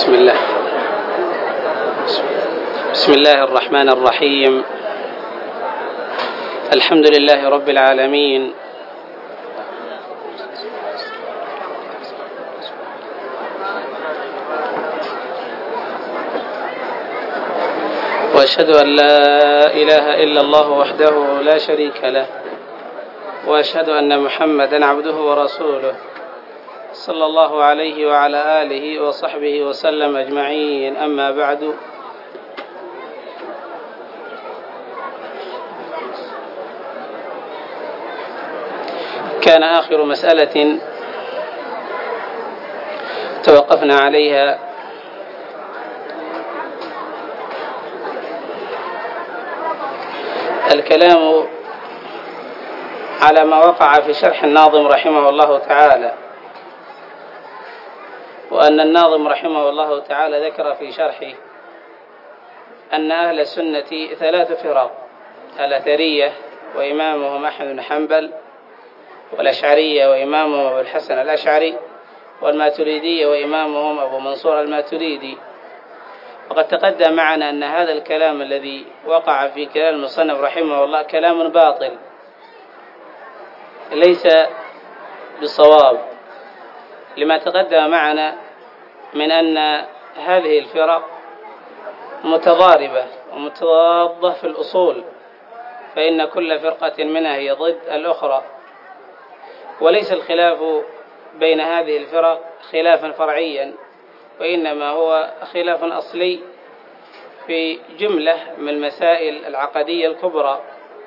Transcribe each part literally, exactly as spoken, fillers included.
بسم الله بسم الله الرحمن الرحيم. الحمد لله رب العالمين، وأشهد أن لا إله إلا الله وحده لا شريك له، وأشهد أن محمدا عبده ورسوله صلى الله عليه وعلى آله وصحبه وسلم أجمعين. أما بعد، كان آخر مسألة توقفنا عليها الكلام على ما وقع في شرح الناظم رحمه الله تعالى، وأن الناظم رحمه الله تعالى ذكر في شرحه أن أهل السنة ثلاث فرق: الأثرية وإمامهم أحمد بن حنبل، والأشعرية وإمامهم أبو الحسن الأشعري، والماتريدية وإمامهم أبو منصور الماتريدي. وقد تقدم معنا أن هذا الكلام الذي وقع في كلام المصنف رحمه الله كلام باطل ليس بصواب، لما تقدم معنا من أن هذه الفرق متضاربة ومتضادة في الأصول، فإن كل فرقة منها هي ضد الأخرى، وليس الخلاف بين هذه الفرق خلافا فرعيا، وإنما هو خلاف أصلي في جملة من المسائل العقدية الكبرى.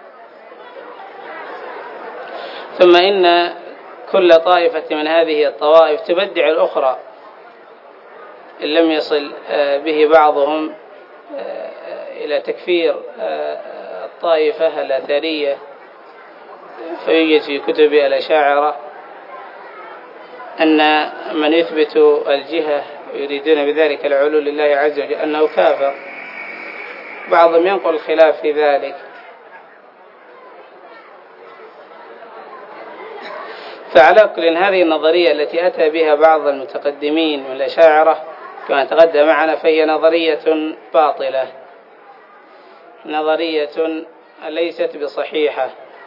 ثم إن كل طائفة من هذه الطوائف تبدع الأخرى، إن لم يصل به بعضهم إلى تكفير الطائفة الأثرية، فيوجد في كتب الأشاعرة أن من يثبت الجهة يريدون بذلك العلو لله عز وجل أنه كافر. بعضهم ينقل الخلاف في ذلك. فعلى كل هذه النظرية التي أتى بها بعض المتقدمين من الأشاعرة كما تقدم معنا فهي نظرية باطلة، نظرية ليست بصحيحة.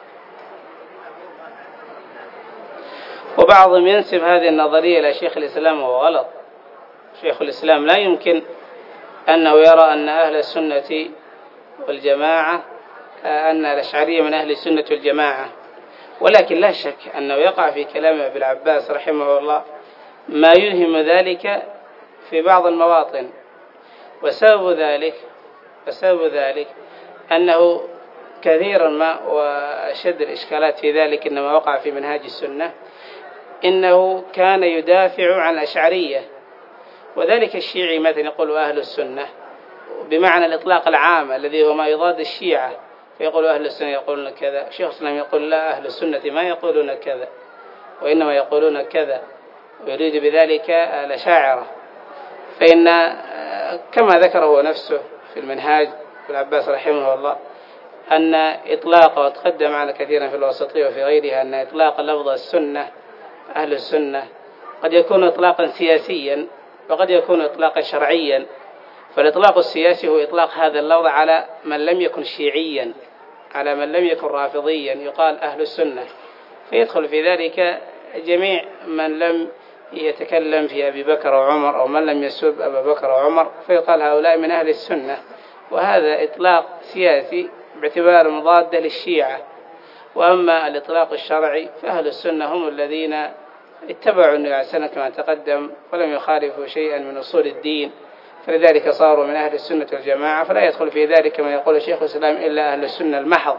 وبعضهم ينسب هذه النظرية إلى شيخ الإسلام، وهو غلط. شيخ الإسلام لا يمكن أنه يرى أن أهل السنة والجماعة أن الأشعرية من أهل السنة والجماعة، ولكن لا شك أنه يقع في كلام أبي العباس رحمه الله ما يوهم ذلك في بعض المواطن. وسبب ذلك وسبب ذلك أنه كثيرا ما وأشد الإشكالات في ذلك إنما وقع في منهاج السنة، إنه كان يدافع عن الأشعرية، وذلك الشيعي مثلا يقول أهل السنة بمعنى الإطلاق العام الذي هو ما يضاد الشيعة، فيقول أهل السنة يقولون كذا. شيخ الإسلام يقول لا، أهل السنة ما يقولون كذا، وإنما يقولون كذا، ويريد بذلك الأشاعرة. فإن كما ذكره نفسه في المنهاج ابن عباس رحمه الله أن إطلاق، وتقدم معنا كثيرا في الوسطية وفي غيرها، أن إطلاق لفظ السنة أهل السنة قد يكون إطلاقا سياسيا وقد يكون إطلاقا شرعيا. فالإطلاق السياسي هو إطلاق هذا اللفظ على من لم يكن شيعيا، على من لم يكن رافضيا، يقال أهل السنة، فيدخل في ذلك جميع من لم يتكلم في أبي بكر وعمر أو من لم يسب أبا بكر وعمر، فيقال هؤلاء من أهل السنة. وهذا إطلاق سياسي باعتبار مضادة للشيعة. وأما الإطلاق الشرعي فأهل السنة هم الذين اتبعوا النبي عليه السنة كما تقدم ولم يخالفوا شيئا من أصول الدين، فلذلك صاروا من أهل السنة والجماعة. فلا يدخل في ذلك ما يقول شيخ الإسلام إلا أهل السنة المحض.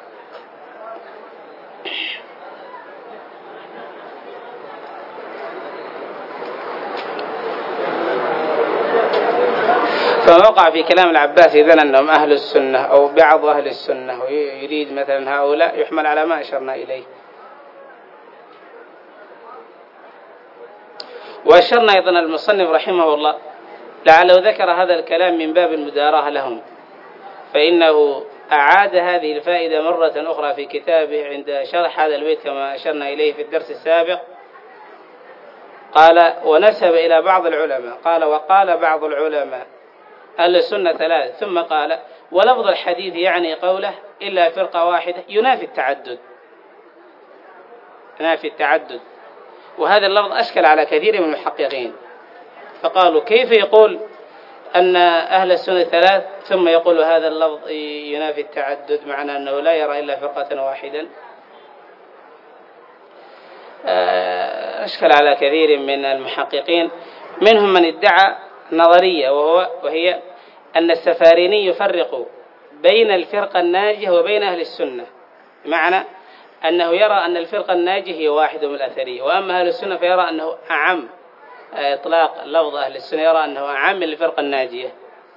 فوقع في كلام العباس إذن أنهم أهل السنة أو بعض أهل السنة، ويريد مثلا هؤلاء يحمل على ما أشرنا إليه. وأشرنا أيضا المصنف رحمه الله لعله ذكر هذا الكلام من باب المداراة لهم، فإنه أعاد هذه الفائدة مرة أخرى في كتابه عند شرح هذا البيت كما أشرنا إليه في الدرس السابق. قال ونسب إلى بعض العلماء قال وقال بعض العلماء أهل السنة ثلاث، ثم قال ولفظ الحديث يعني قوله إلا فرقة واحدة ينافي التعدد، ينافي التعدد. وهذا اللفظ أشكل على كثير من المحققين، فقالوا كيف يقول أن أهل السنة ثلاث ثم يقول هذا اللفظ ينافي التعدد، معنى أنه لا يرى إلا فرقة واحدا. أشكل على كثير من المحققين، منهم من ادعى نظرية وهو وهي أن السفاريني يفرق بين الفرقة الناجية وبين أهل السنة، معنى أنه يرى أن الفرقة الناجية هي واحدة من الأثرية، وأما أهل السنة فيرى أنه أعم، إطلاق لفظ أهل السنة يرى أنه أعم من الفرقة الناجية.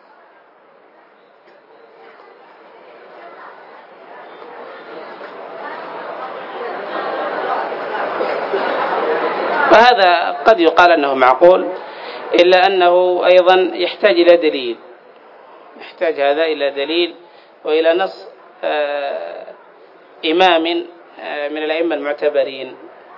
وهذا قد يقال أنه معقول، إلا أنه أيضا يحتاج إلى دليل، يحتاج هذا إلى دليل وإلى نص آه إمام آه من الأئمة المعتبرين.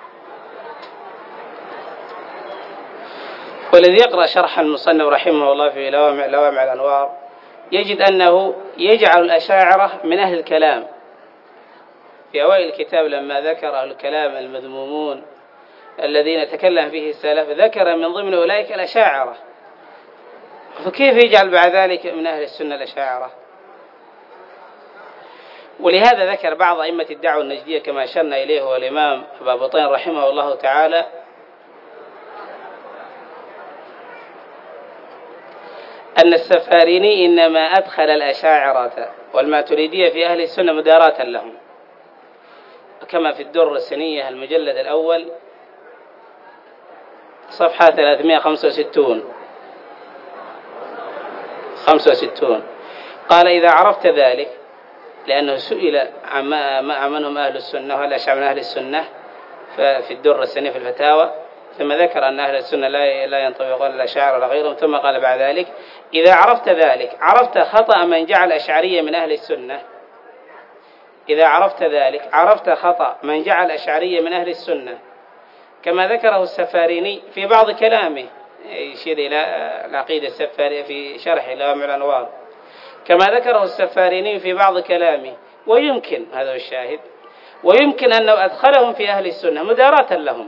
والذي يقرأ شرح المصنف رحمه الله في لوامع, لوامع الأنوار يجد أنه يجعل الأشاعرة من أهل الكلام. في أوائل الكتاب لما ذكر أهل الكلام المذمومون الذين تكلم فيه السلف ذكر من ضمن أولئك الأشاعرة، فكيف يجعل بعد ذلك من أهل السنة الأشاعرة؟ ولهذا ذكر بعض أئمة الدعوة النجدية كما أشرنا إليه هو الإمام أبا بطين رحمه الله تعالى أن السفاريني إنما أدخل الأشاعرة والماتريدية في أهل السنة مداراة لهم، كما في الدر السنية المجلد الأول صفحة ثلاثمائة وخمسة وستين خمسة وستين قال إذا عرفت ذلك، لأنه سئل عن من هم أهل السنة وهل أشعر من أهل السنة ففي الدر السنية في الفتاوى، ثم ذكر أن أهل السنة لا لا ينطبقون الأشاعرة ولا غيرهم، ثم قال بعد ذلك إذا عرفت ذلك عرفت خطأ من جعل أشعرية من أهل السنة. إذا عرفت ذلك عرفت خطأ من جعل أشعرية من أهل السنة، كما ذكره السفاريني في بعض كلامه، يشير إلى العقيدة السفارية في شرح لوامع الأنوار، كما ذكره السفاريني في بعض كلامه. ويمكن هذا الشاهد، ويمكن أنه أدخلهم في أهل السنة مداراة لهم،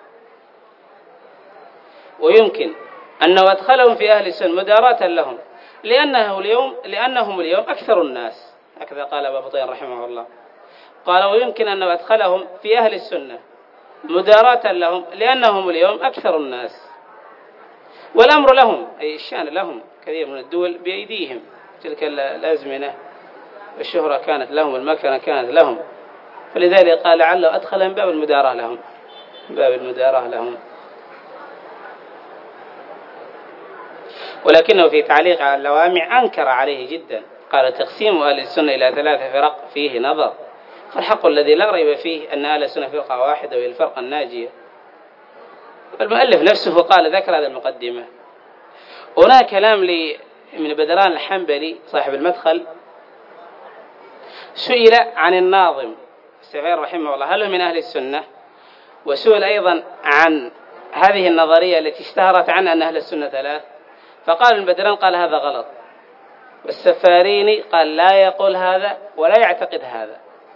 ويمكن أنه أدخلهم في أهل السنة مداراة لهم لأنه اليوم لأنهم اليوم أكثر الناس، هكذا قال أبو بطين رحمه الله. قال ويمكن أنه أدخلهم في أهل السنة مداراة لهم لأنهم اليوم أكثر الناس، والأمر لهم أي الشأن لهم، كثير من الدول بأيديهم تلك الأزمنة، والشهرة كانت لهم والمكانة كانت لهم، فلذلك قال لعله أدخلهم باب المداراة لهم، باب المداراة لهم. ولكنه في تعليق على اللوامع أنكر عليه جدا، قال تقسيم أهل السنة إلى ثلاثة فرق فيه نظر، فالحق الذي لا ريب فيه أن أهل السنة فرقة واحدة وهي الفرقة الناجية. المؤلف نفسه قال ذكر هذا المقدمة. هناك كلام لابن بدران الحنبلي صاحب المدخل، سئل عن الناظم السفير رحمه الله هل من أهل السنة، وسئل أيضا عن هذه النظرية التي اشتهرت عنها أن أهل السنة ثلاث، فقال ابن بدران قال هذا غلط، والسفاريني قال لا يقول هذا ولا يعتقد هذا،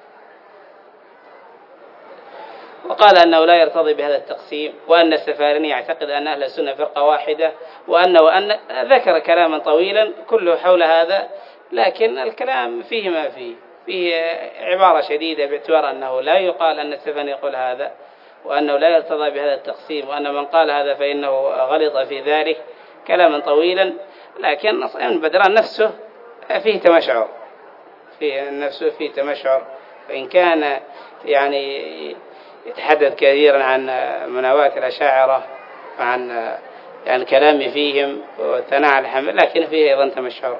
وقال أنه لا يرتضي بهذا التقسيم، وأن السفاريني يعتقد أن أهل السنة فرقة واحدة، وأنه وأن ذكر كلاما طويلا كله حول هذا، لكن الكلام فيه ما فيه فيه عبارة شديدة باعتبار أنه لا يقال أن السفاريني يقول هذا، وأنه لا يرتضى بهذا التقسيم، وأن من قال هذا فإنه غلط في ذلك، كلاما طويلا. لكن ابن بدران نفسه فيه تمشعر، فيه نفسه فيه تمشعر، وإن كان يعني يتحدث كثيرا عن مناواة الأشاعرة وعن يعني كلامي فيهم والثناء على الحمد، لكن فيه أيضا تمشعر.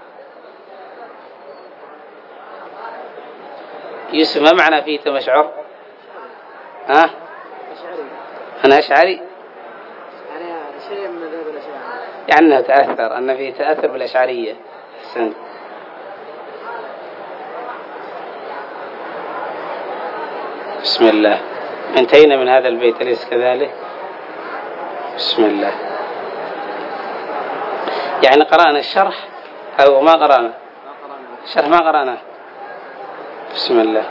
يوسف ما معنى فيه تمشعر؟ ها؟ أنا أشعري؟ شيء من مذهب الأشاعرة، يعني أنه تأثر، أن فيه تأثر بالأشعرية. حسن. بسم الله. انتهينا من هذا البيت أليس كذلك؟ بسم الله. يعني قرأنا الشرح أو ما قرأنا؟ الشرح ما قرأنا. بسم الله.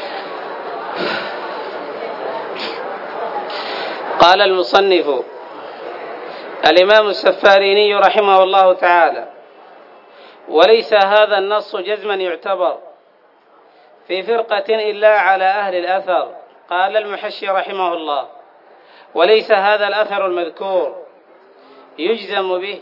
قال المصنف الإمام السفاريني رحمه الله تعالى: وليس هذا النص جزما يعتبر في فرقة إلا على أهل الأثر. قال المحشي رحمه الله: وليس هذا الأثر المذكور يجزم به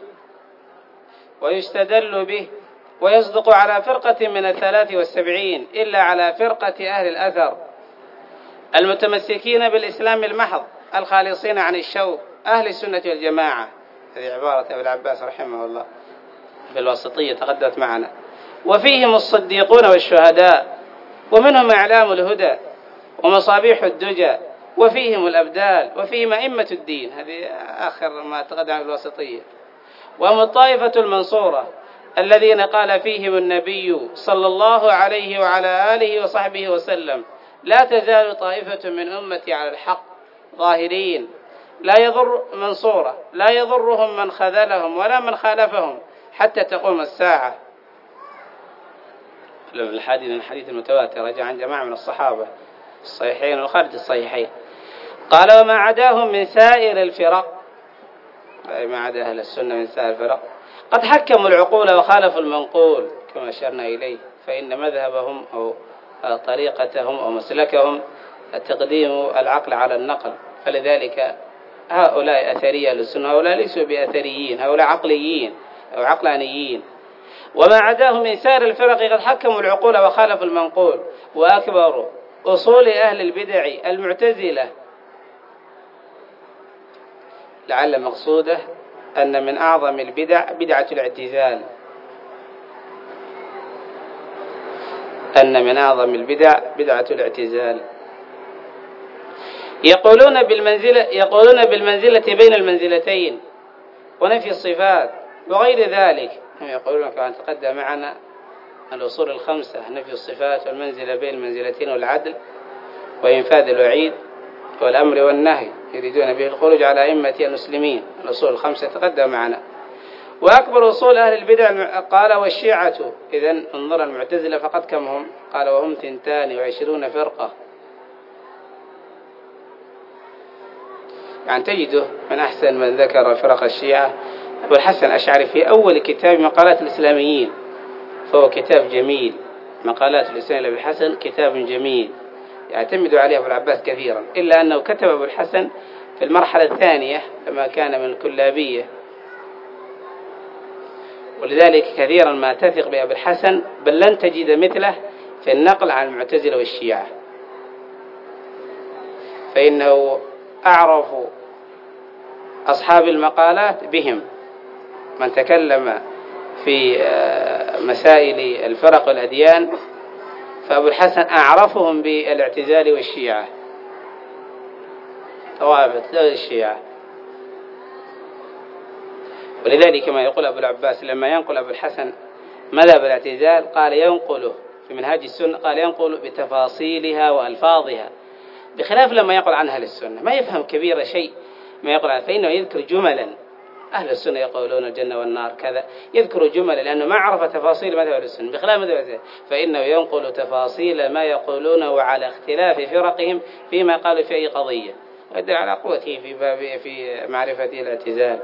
ويستدل به ويصدق على فرقة من الثلاث والسبعين إلا على فرقة أهل الأثر المتمسكين بالإسلام المحض الخالصين عن الشوب أهل السنة والجماعة. هذه عبارة أبي العباس رحمه الله في الواسطية تقدمت معنا. وفيهم الصديقون والشهداء، ومنهم أعلام الهدى ومصابيح الدجى، وفيهم الأبدال، وفيهم أئمة الدين. هذه آخر ما تقدم في الواسطية. وهم الطائفة المنصورة الذين قال فيهم النبي صلى الله عليه وعلى آله وصحبه وسلم: لا تزال طائفة من أمتي على الحق ظاهرين لا يضر منصورة لا يضرهم من خذلهم ولا من خالفهم حتى تقوم الساعة. الحديث من الحديث المتواتر جاء عن جماعة من الصحابة الصحيحين وخارج الصحيحين. قال: وما عداهم من سائر الفرق، أي ما عدا أهل السنة من سائر الفرق، قد حكموا العقول وخالفوا المنقول كما أشرنا إليه، فإن مذهبهم أو طريقتهم أو مسلكهم تقديم العقل على النقل، فلذلك هؤلاء أثرية للسنة، هؤلاء ليسوا بأثريين، هؤلاء عقليين أو عقلانيين. وما عداهم من سائر الفرق قد حكموا العقول وخالفوا المنقول. وأكبر أصول أهل البدع المعتزلة، لعل مقصوده أن من أعظم البدع بدعة الاعتزال، أن من أعظم البدع بدعة الاعتزال. يقولون بالمنزلة يقولون بالمنزلة بين المنزلتين ونفي الصفات وغير ذلك. هم يقولون كما تقدم معنا الأصول الخمسة: نفي الصفات والمنزلة بين المنزلتين والعدل وإنفاذ الوعيد والأمر والنهي، يريدون به الخروج على أئمة المسلمين. الأصول الخمسة تقدم معنا. وأكبر أصول أهل البدع قال: والشيعة. إذن انظر المعتزلة فقد كم هم؟ قال: وهم ثنتان وعشرون فرقة. يعني تجده من أحسن من ذكر فرق الشيعة أبو الحسن الأشعري في أول كتاب مقالات الإسلاميين، فهو كتاب جميل. مقالات الإسلام أبو الحسن كتاب جميل يعتمد عليه أبو العباس كثيرا، إلا أنه كتب أبو الحسن في المرحلة الثانية لما كان من الكلابية، ولذلك كثيرا ما تثق بأبو الحسن، بل لن تجد مثله في النقل عن المعتزلة والشيعة، فإنه أعرف أصحاب المقالات بهم. من تكلم في مسائل الفرق والأديان فأبو الحسن أعرفهم بالاعتزال والشيعة، طوائف الشيعة. ولذلك كما يقول أبو العباس لما ينقل أبو الحسن مذهب الاعتزال قال ينقله في منهاج السنة، قال ينقل بتفاصيلها وألفاظها، بخلاف لما يقول عنها للسنة ما يفهم كبير شيء ما يقول عنها، فإنه يذكر جملا. أهل السنة يقولون الجنة والنار كذا، يذكر جملا لأنه ما عرف تفاصيل مذهب السنة، بخلاف مذهب السنة فإنه ينقل تفاصيل ما يقولونه وعلى اختلاف فرقهم فيما قالوا في أي قضية، ويدل على قوته في باب في معرفة الاعتزال.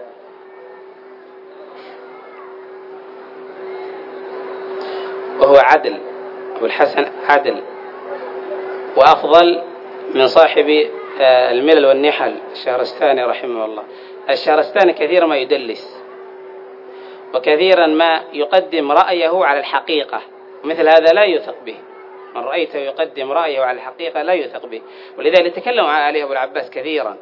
وهو عدل، أبو الحسن عدل وأفضل من صاحب الملل والنحل الشهرستاني رحمه الله. الشهرستاني كثيرا ما يدلس وكثيرا ما يقدم رأيه على الحقيقة، مثل هذا لا يثق به. من رأيته يقدم رأيه على الحقيقة لا يثق به، ولذلك تكلم عليه أبو العباس كثيرا.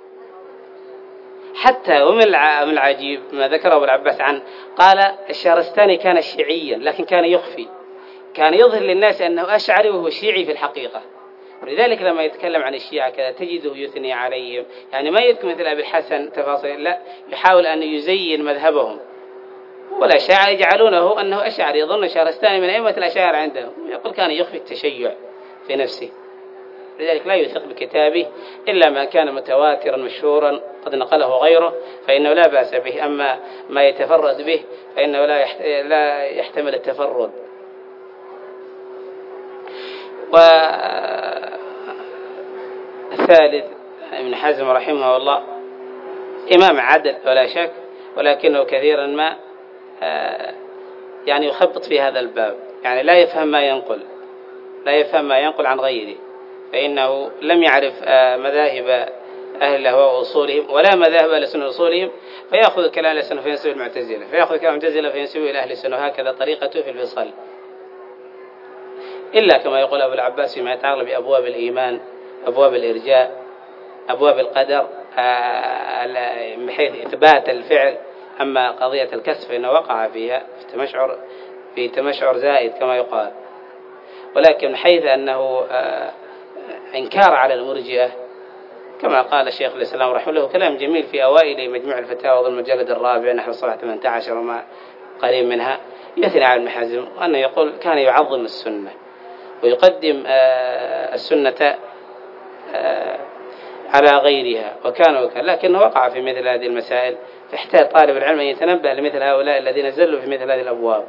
حتى ومن العجيب ما ذكره أبو العباس عنه، قال الشهرستاني كان شيعيا لكن كان يخفي، كان يظهر للناس أنه أشعري وهو شيعي في الحقيقة. ولذلك لما يتكلم عن الشيعة كذا تجده يثني عليهم، يعني ما يذكر مثل أبي الحسن تفاصيل، لا، يحاول أن يزين مذهبهم. والأشاعرة يجعلونه أنه أشعري، يظن الشهرستاني من أئمة الأشاعرة عندهم، يقول كان يخفي التشيع في نفسه. لذلك لا يثق بكتابه إلا ما كان متواترا مشهورا قد نقله غيره فإنه لا بأس به، أما ما يتفرد به فإنه لا يحتمل التفرد. والثالث ابن حزم رحمه الله إمام عدل ولا شك، ولكنه كثيرا ما يعني يخبط في هذا الباب، يعني لا يفهم ما ينقل لا يفهم ما ينقل عن غيره، فإنه لم يعرف مذاهب أهل الأهواء وأصولهم ولا مذاهب أهل السنة وأصولهم، فيأخذ كلام أهل السنة فينسبه المعتزلة، فيأخذ كلام المعتزلة فينسبه إلى أهل السنة، وهكذا طريقته في الفصل. إلا كما يقول أبو العباس فيما يتعلق بأبواب الإيمان، أبواب الإرجاء، أبواب القدر، من حيث إثبات الفعل. أما قضية الكسب فإنه وقع فيها في تمشعر في تمشعر زائد كما يقال، ولكن من حيث أنه إنكار على المرجئة كما قال الشيخ الإسلام رحمه الله كلام جميل في أوائل مجموع الفتاوى المجلد الرابع نحو صفحة ثمانية عشر وما قريب منها، يثني على ابن حزم وأنه يقول كان يعظم السنة ويقدم السنة على غيرها وكان وكان، لكنه وقع في مثل هذه المسائل، فاحتاج طالب العلم أن يتنبه لمثل هؤلاء الذين زلوا في مثل هذه الأبواب.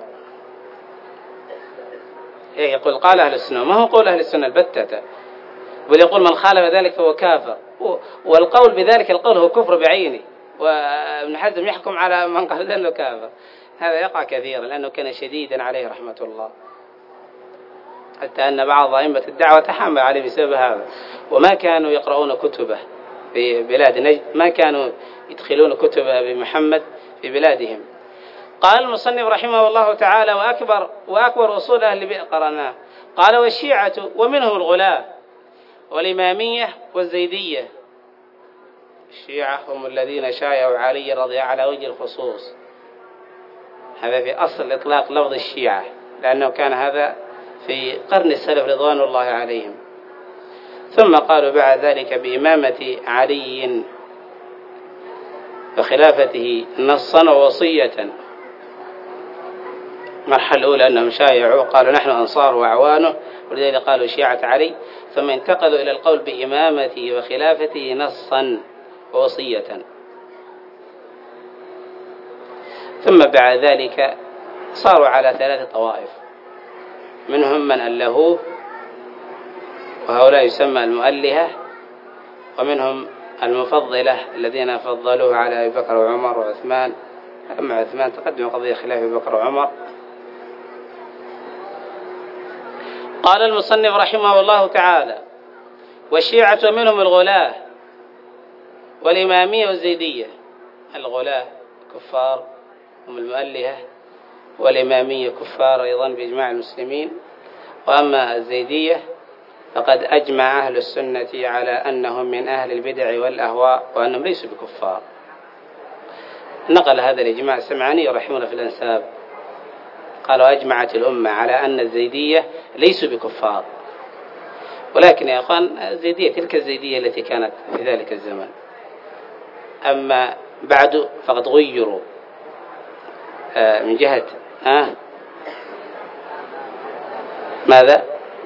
يقول قال أهل السنة، ما هو قول أهل السنة البتة، ويقول من خالف ذلك فهو كافر، والقول بذلك القول هو كفر بعينه، وابن حزم يحكم على من قال ذلك كافر. هذا يقع كثيرا لأنه كان شديدا عليه رحمة الله، حتى أن بعض أئمة الدعوة تحمل عليه بسبب هذا، وما كانوا يقرؤون كتبه في بلاد نجد، ما كانوا يدخلون كتبه بمحمد في بلادهم. قال المصنف رحمه الله تعالى وأكبر وأكبر أصول أهل البدع قرناه. قال والشيعة ومنهم الغلاة والإمامية والزيدية. الشيعة هم الذين شايعوا علي رضي الله على وجه الخصوص، هذا في أصل إطلاق لفظ الشيعة، لأنه كان هذا في قرن السلف رضوان الله عليهم. ثم قالوا بعد ذلك بإمامة علي وخلافته نصا ووصية. المرحلة الأولى أنهم شايعوا قالوا نحن أنصار وأعوانه، ولذلك قالوا شيعة علي، ثم انتقلوا إلى القول بإمامته وخلافته نصا ووصية. ثم بعد ذلك صاروا على ثلاث طوائف، منهم من ألهوه وهؤلاء يسمى المؤلهة، ومنهم المفضلة الذين فضلوه على أبي بكر وعمر وعثمان، أما عثمان تقدم قضية خلاف أبي بكر وعمر. قال المصنف رحمه الله تعالى والشيعة منهم الغلاة والإمامية والزيدية. الغلاة كفار هم المؤلهة، والإمامية كفار أيضا بإجماع المسلمين، وأما الزيدية فقد أجمع أهل السنة على أنهم من أهل البدع والأهواء وأنهم ليسوا بكفار. نقل هذا الإجماع السمعاني رحمه الله في الأنساب، قالوا أجمعت الأمة على أن الزيدية ليسوا بكفار، ولكن يا أخوان الزيدية تلك الزيدية التي كانت في ذلك الزمان، أما بعد فقد غيروا من جهة آه ماذا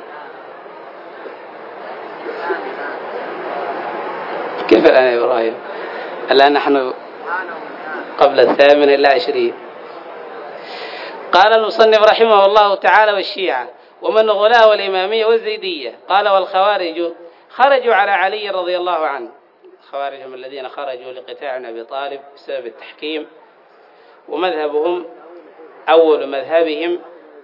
كيف الآن يا إبراهيم؟ الآن نحن قبل الثامن إلى عشرين. قال المصنف رحمه الله تعالى والشيعة ومن غلاة والإمامية والزيدية. قال والخوارج خرجوا على علي رضي الله عنه. الخوارج هم الذين خرجوا لقتال أبي طالب بسبب التحكيم، ومذهبهم أول مذهبهم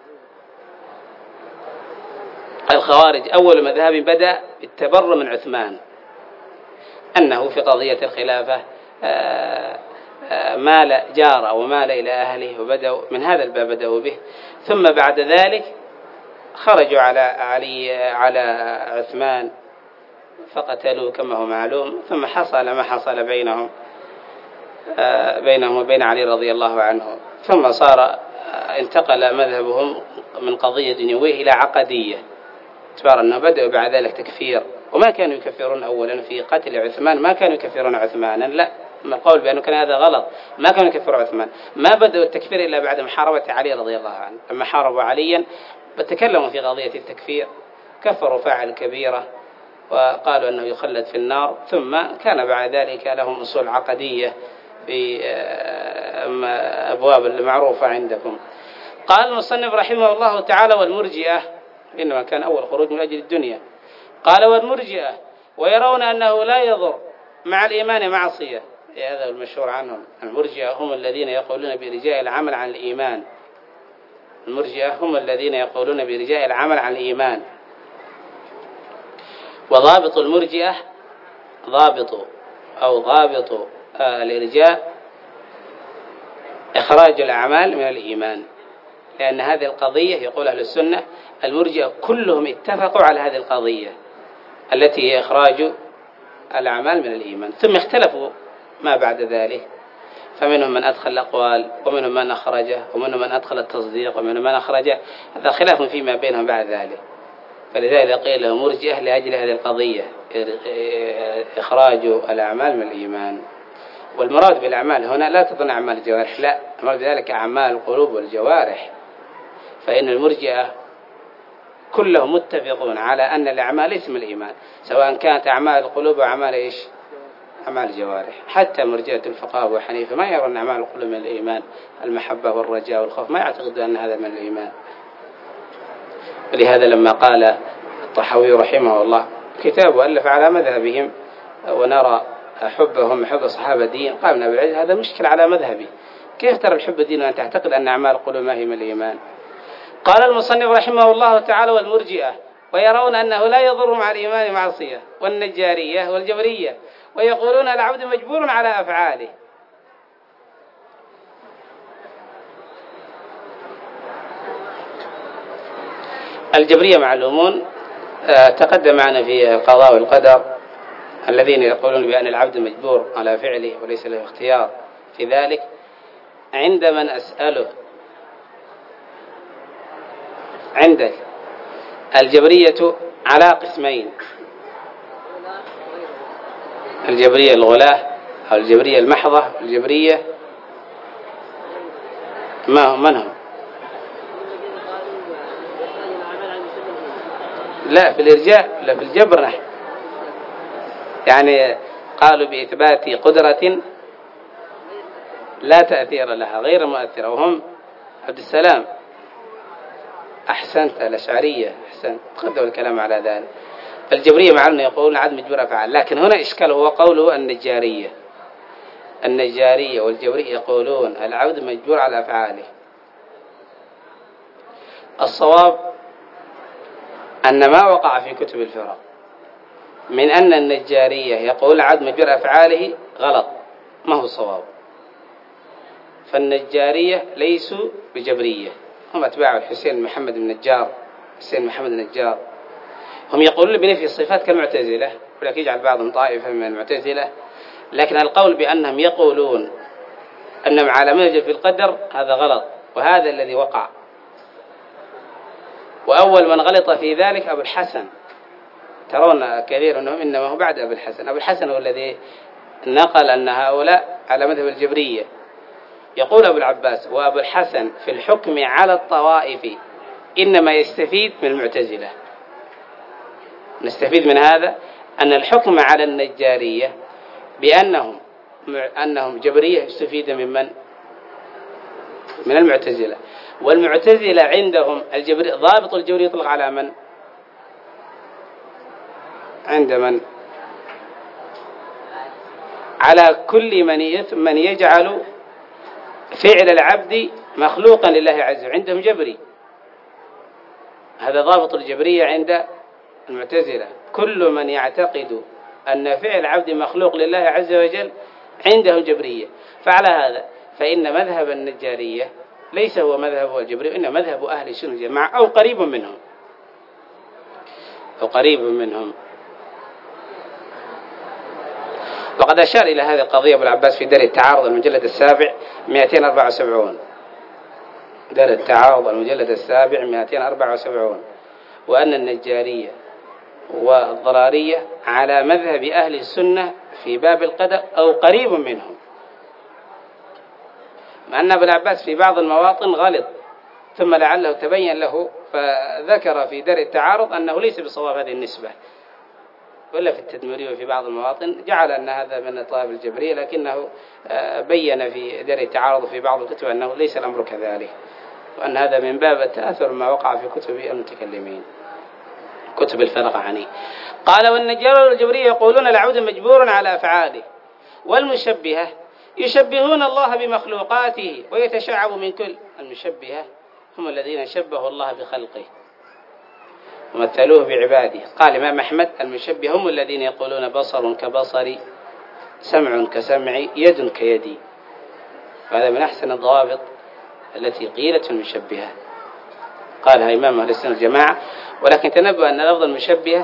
الخوارج أول مذهب بدأ بالتبرؤ من عثمان، أنه في قضية الخلافة مال جار ومال إلى أهله، وبدأوا من هذا الباب بدأوا به. ثم بعد ذلك خرجوا على علي على عثمان فقتلوه كما هو معلوم، ثم حصل ما حصل بينهم بينهم وبين علي رضي الله عنه. ثم صار انتقل مذهبهم من قضية دنيوية إلى عقدية، اعتبار أنه بدأوا بعد ذلك تكفير، وما كانوا يكفرون أولا في قتل عثمان، ما كانوا يكفرون عثمانا، لا، القول بأنه كان هذا غلط، ما كانوا يكفروا عثمان، ما بدأوا التكفير إلا بعد محاربة علي رضي الله عنه. لما حاربوا عليا تكلموا في قضية التكفير، كفروا فاعل كبيرة وقالوا أنه يخلد في النار، ثم كان بعد ذلك لهم أصول عقدية في أبواب المعروفة عندكم. قال المصنف رحمه الله تعالى: والمرجئة، إنما كان أول خروج من أجل الدنيا. قال: والمرجئة ويرون أنه لا يضر مع الإيمان معصية. هذا المشهور عنهم. المرجئة هم الذين يقولون برجاء العمل عن الإيمان. المرجئة هم الذين يقولون برجاء العمل عن الإيمان. وضابط المرجئة ضابط أو ضابط الإرجاء إخراج الأعمال من الإيمان، لأن هذه القضية يقول أهل السنة المرجئة كلهم اتفقوا على هذه القضية التي هي إخراج الأعمال من الإيمان، ثم اختلفوا ما بعد ذلك، فمنهم من أدخل الأقوال ومنهم من أخرجه ومنهم من أدخل التصديق ومنهم من أخرجه. هذا خلاف فيما بينهم بعد ذلك، فلذلك قيل له مرجئة لأجل هذه القضية إخراج الأعمال من الإيمان. والمراد بالأعمال هنا لا تظن أعمال الجوارح، لا، المراد بذلك أعمال القلوب والجوارح، فإن المرجئة كلهم متفقون على أن الأعمال ليس من الإيمان، سواء كانت أعمال القلوب وأعمال إيش؟ أعمال الجوارح. حتى مرجئة الفقهاء وحنيفة ما يرون أعمال القلوب من الإيمان، المحبة والرجاء والخوف ما يعتقدون أن هذا من الإيمان. ولهذا لما قال الطحاوي رحمه الله كتاب ألف على مذهبهم ونرى حبهم حب الصحابة دين، قال ابن أبي العز هذا مشكل على مذهبي، كيف ترى الحب دين وأن تعتقد أن أعمال القلوب ما هي من الإيمان؟ قال المصنف رحمه الله تعالى: والمرجئة ويرون أنه لا يضر مع الإيمان معصية، والنجارية والجبرية ويقولون العبد مجبور على أفعاله. الجبرية معلومون، تقدم معنا في القضاء والقدر الذين يقولون بأن العبد مجبور على فعله وليس له اختيار في ذلك. عند من أسأله عندك الجبرية على قسمين: الجبرية الغلاة أو الجبرية المحضة، الجبرية ما هم من هم؟ لا في الإرجاء، لا في الجبر نحن، يعني قالوا بإثبات قدرة لا تأثير لها غير مؤثرة، وهم عبد السلام. أحسنت، الأشعرية، أحسنت، تقدم الكلام على ذلك. الجبرية مع أنه يقولون عدم مجبور أفعال، لكن هنا إشكال هو قوله النجارية. النجارية والجبرية يقولون العبد مجبور على أفعاله. الصواب أن ما وقع في كتب الفرق من أن النجارية يقول العبد مجبور أفعاله غلط، ما هو الصواب. فالنجارية ليسوا بجبرية، هم أتباع الحسين محمد بن نجار. حسين محمد النجار هم يقولون بنفي الصفات كالمعتزلة، ولكن يجعل بعضهم طائفة من المعتزلة، لكن القول بأنهم يقولون أنهم على منهج في القدر هذا غلط، وهذا الذي وقع. وأول من غلط في ذلك أبو الحسن، ترون كثير أنهم إنما هو بعد أبو الحسن. أبو الحسن هو الذي نقل أن هؤلاء على مذهب الجبرية. يقول أبو العباس: وأبو الحسن في الحكم على الطوائف إنما يستفيد من المعتزلة. نستفيد من هذا أن الحكم على النجارية بأنهم أنهم جبرية يستفيد من من؟ من المعتزلة. والمعتزلة عندهم الجبري ضابط الجبرية يطلق على من؟ عند من؟ على كل من من يجعل فعل العبد مخلوقا لله عز وجل، عندهم جبري. هذا ضابط الجبرية عند المعتزلة، كل من يعتقد أن فعل العبد مخلوق لله عز وجل عنده جبرية. فعلى هذا فإن مذهب النجارية ليس هو مذهب الجبرية، إنه مذهب أهل السنة والجماعة أو قريب منهم أو قريب منهم. وقد أشار إلى هذه القضية أبو العباس في دار التعارض المجلد السابع مئتين وأربعة وسبعين، دار التعارض المجلد السابع مئتين وأربعة وسبعين، وأن النجارية والضرارية على مذهب أهل السنة في باب القدر أو قريب منهم، مع أن ابن عباس في بعض المواطن غلط ثم لعله تبين له فذكر في دار التعارض أنه ليس بصواب هذه النسبة. ولا في التدمري وفي بعض المواطن جعل أن هذا من الطوائف الجبرية، لكنه بين في درء التعارض في بعض الكتب أنه ليس الأمر كذلك، وأن هذا من باب التأثر ما وقع في كتب المتكلمين، كتب الفرق عني. قال والنجار والجبرية يقولون العبد مجبور على أفعاله، والمشبهة يشبهون الله بمخلوقاته ويتشعب من كل. المشبهة هم الذين شبهوا الله بخلقه ومثلوه بعباده. قال الإمام أحمد المشبه هم الذين يقولون بصر كبصري، سمع كسمعي، يد كيدي. وهذا من أحسن الضوابط التي قيلت المشبهة، قالها إمام أهل السنة والجماعة. ولكن تنبه أن لفظ المشبهة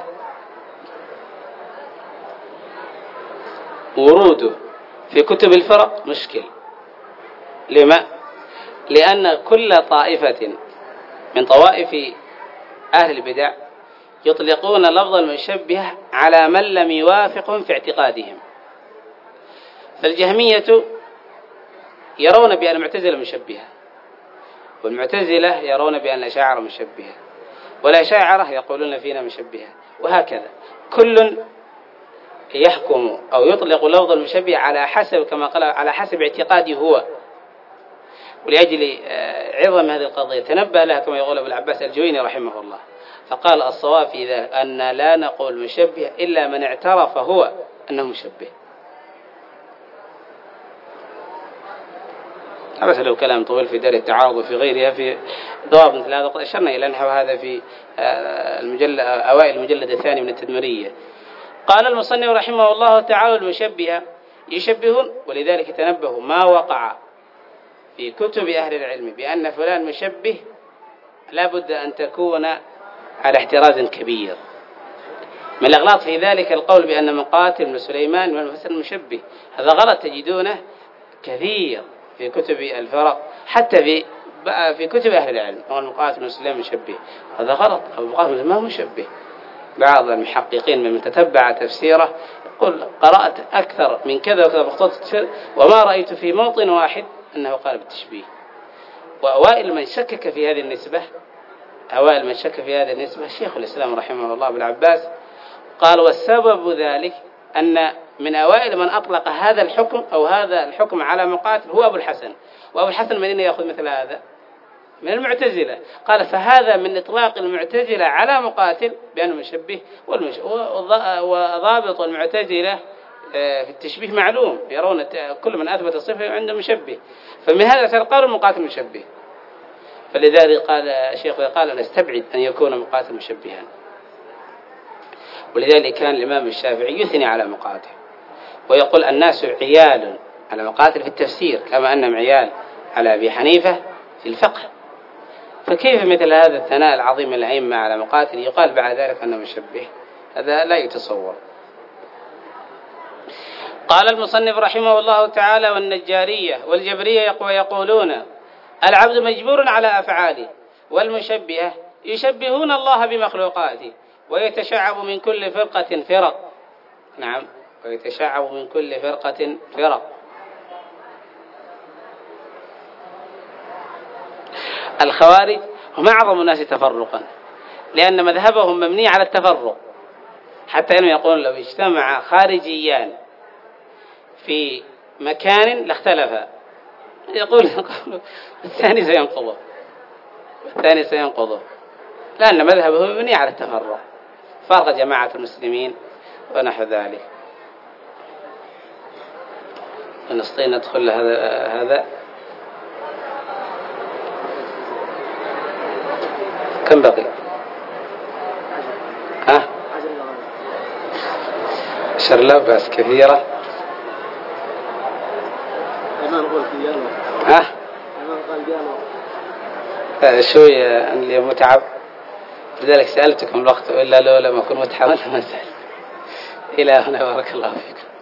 وروده في كتب الفرق مشكل. لما؟ لأن كل طائفة من طوائف أهل البدع يطلقون لفظ المشبهة على من لم يوافقهم في اعتقادهم. فالجهمية يرون بأن المعتزلة مشبهة، والمعتزلة يرون بأن الأشاعرة مشبهة، والأشاعرة يقولون فينا مشبهة، وهكذا كل يحكم أو يطلق لفظ المشبه على حسب كما قال على حسب اعتقاده هو. ولأجل عظم هذه القضية تنبه لها كما يقول أبو العباس الجويني رحمه الله، فقال الصواب في ذلك أن لا نقول مشبه إلا من اعترف هو أنه مشبه. بس لو كلام طويل في دار التعارض وفي غيرها في ضوابط مثل هذا قد أشرنا إلى نحو هذا في المجلد أوائل المجلد الثاني من التدمرية. قال المصنف رحمه الله تعالى المشبهة يشبهون، ولذلك تنبهوا ما وقع في كتب أهل العلم بأن فلان مشبه لا بد أن تكون على احتراز كبير. من الأغلاط في ذلك القول بأن مقاتل بن سليمان والمفسر المشبه، هذا غلط تجدونه كثير في كتب الفرق، حتى في في كتب أهل العلم. المقاتل بن سليمان مشبه، هذا غلط، أو المقاتل ما هو مشبه. بعض المحققين من تتبع تفسيره يقول قرأت أكثر من كذا وكذا بخطوط التفسير وما رأيت في موطن واحد أنه قال بالتشبيه. وأوائل من شكك في هذه النسبة أوائل من شك في هذه النسبة شيخ الإسلام رحمه الله أبو العباس، قال والسبب ذلك أن من أوائل من أطلق هذا الحكم أو هذا الحكم على مقاتل هو أبو الحسن. وأبو الحسن من أين يأخذ مثل هذا؟ من المعتزلة. قال فهذا من إطلاق المعتزلة على مقاتل بأنه مشبه، وضابط المعتزلة في التشبيه معلوم، يرون كل من أثبت الصفة عنده مشبه، فمن هذا تلقى المقاتل مشبه. فلذلك قال الشيخ قال نستبعد أن يكون مقاتل مشبها. ولذلك كان الإمام الشافعي يثني على مقاتل ويقول الناس عيال على مقاتل في التفسير كما أنهم عيال على أبي حنيفة في الفقه، فكيف مثل هذا الثناء العظيم الأئمة على مقاتل يقال بعد ذلك أنه مشبه؟ هذا لا يتصور. قال المصنف رحمه الله تعالى والنجارية والجبرية يقولون العبد مجبور على أفعاله، والمشبهة يشبهون الله بمخلوقاته ويتشعب من كل فرقة فرق. نعم، ويتشعب من كل فرقة فرق. الخوارج هم أعظم الناس تفرقا، لأن مذهبهم مبني على التفرق، حتى أنهم يقولون لو اجتمع خارجيان في مكان لاختلفا، يقول الثاني سينقضه الثاني سينقضه لأن مذهبه مبني على التفرق، فرق جماعة المسلمين ونحو ذلك. نستطيع ندخل هذا هذا كم بقي؟ ها؟ عشر لا بأس كثيرة. ها؟ شوية اللي متعب، لذلك سألتكم الوقت، وإلا لو لم أكن متعب ما سأل. إلى هنا بارك الله فيكم.